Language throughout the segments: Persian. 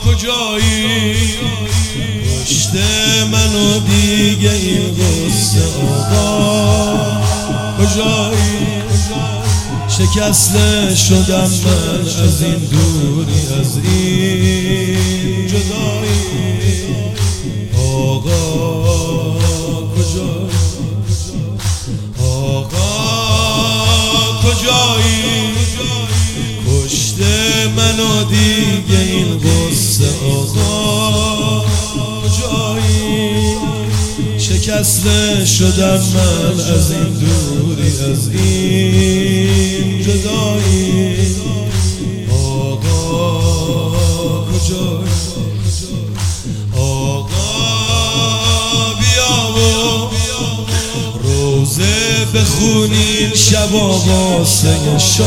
کجایی پشت منو دیگه این غصه آقا کجایی شکسته شدم من از این دوری از این جدایی آقا کجایی آقا کجایی پشت منو دیگه این غصه آقا کجایی شکسته شدم من از این دوری از این جدایی آقا کجایی آقا بیا و روزه بخونیم شبا واسه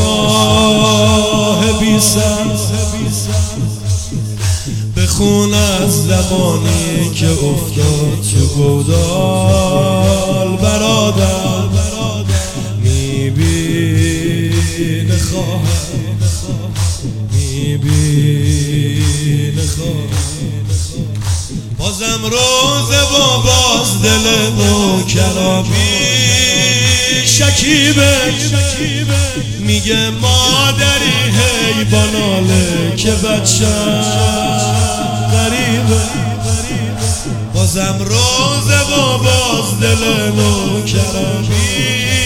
شاه بی سر بخون از زمانی که افتاد تو گودال برادر میبینه خواهر میبینه خواهر بازم روزه و باز دل نوکرامی شکیبه میگه مادری هی باناله که بچه‌م غریبه بازم روزه و باز دل نوکرامی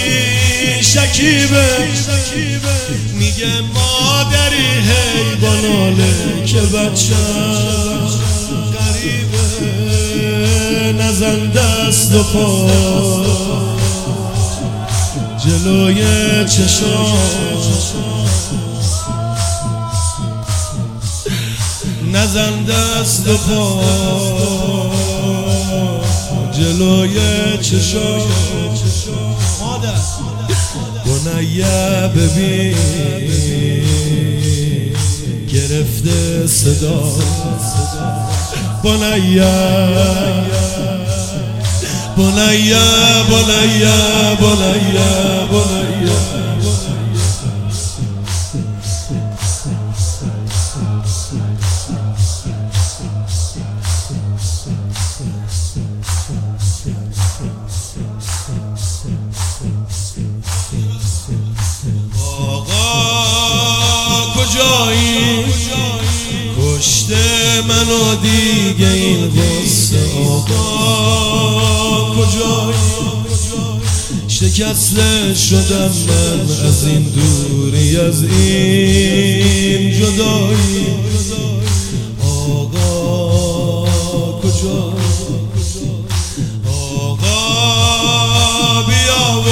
شکیبه میگه مادری هی باناله که بچه‌م غریبه نزن دست و پا جلوی چشام نزن دست و پا جلوی چشام بنیه ببین گرفته صدا بنیه بنیه بنیه بنیه بنیه آقا کجایی پشت منو دیگه این غصه آقا کجایی شکسته شدم من از این دوری از این جدایی آقا کجایی آقا بیا و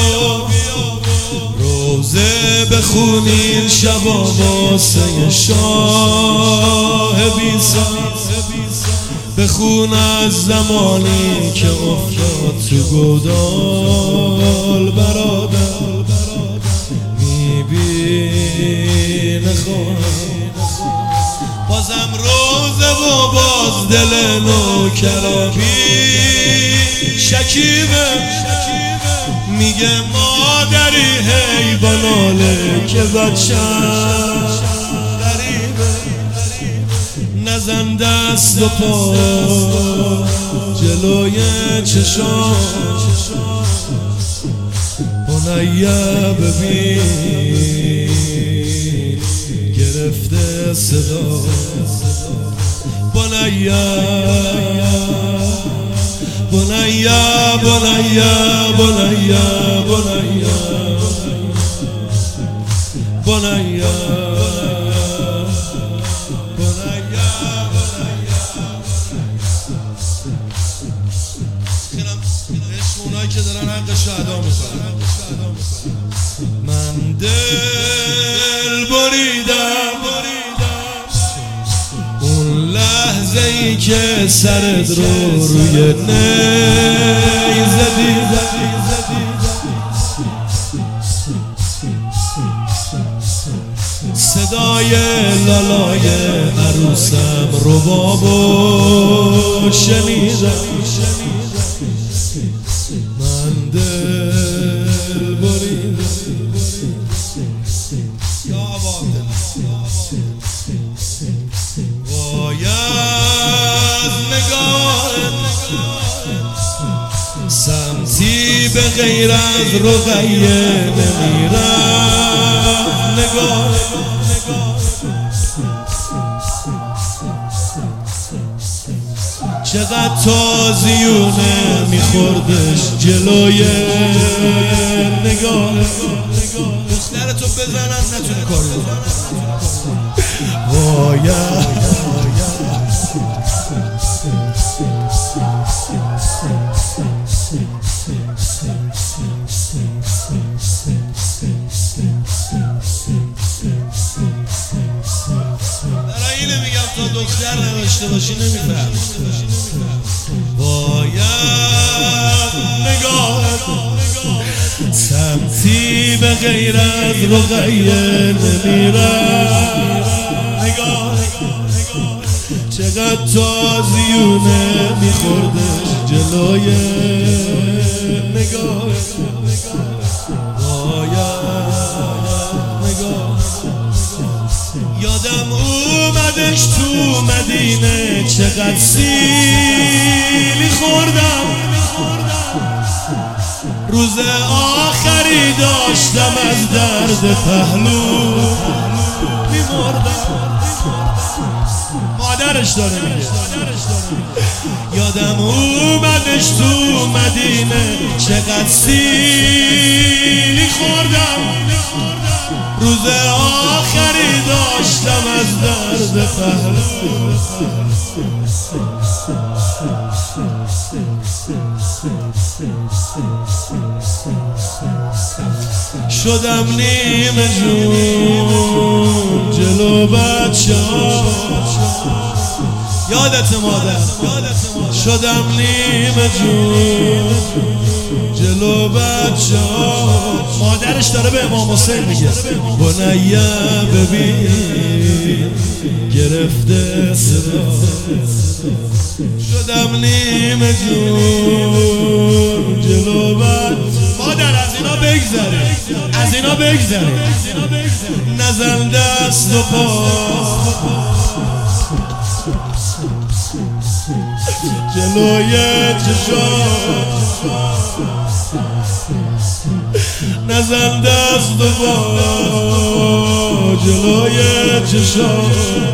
روزه بخونیم شبا واسه شاه بی سر بخون از زمانی که افتاد تو گودال برادر میبینه خواهر بازم روزه و باز دل نوکرامی شکیبه میگه مادری هی باناله که بچه‌م غریبه نزن دست و پا جلوی چشام بنیه ببین گرفته صدا بنیه بنیه بنیه بنیه بنیه بنیه اونایی که دارن حقش رو ادا میکنن من دل بریدم اون لحظه ای که سرت رو روی نیزه دیدم صدای لالای عروسم ربابو شنیدم من دل بریدم باید غیر از رقیه نمیرم نگاه چقدر تازیونه میخوردش جلوی نگاه دخترتو بزنن نتونه کار بکنه برای اینه میگم تا دختر نداشته باشی نمیفهم باید نگاه سمتی به غیر از رقیه نمیرم نگاه چقدر تازیونه میخوردش جلوی نگاه یادم اومدش تو مدینه چقدر سیلی خوردم روز آخری داشتم از درد پهلو میمردم مادرش داره میگه یادم اومدش تو مدینه چقدر سیلی خوردم روز آخری داشتم از درد پهلو شدم نیمه جون جلو بچه ها یادت مادر شدم نیمه جون جلو بچه ها مادرش داره به امام حسین میگه بنیه ببین گرفته صدا شدم نیمه جون جلو بچه مادر از اینا بگذره از اینا بگذره نزن دست و پا جلوی چشام نزن دست و پا جلوی چشام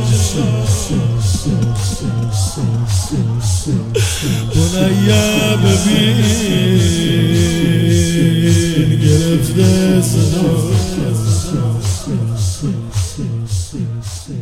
بنیه ببین گرفته صدا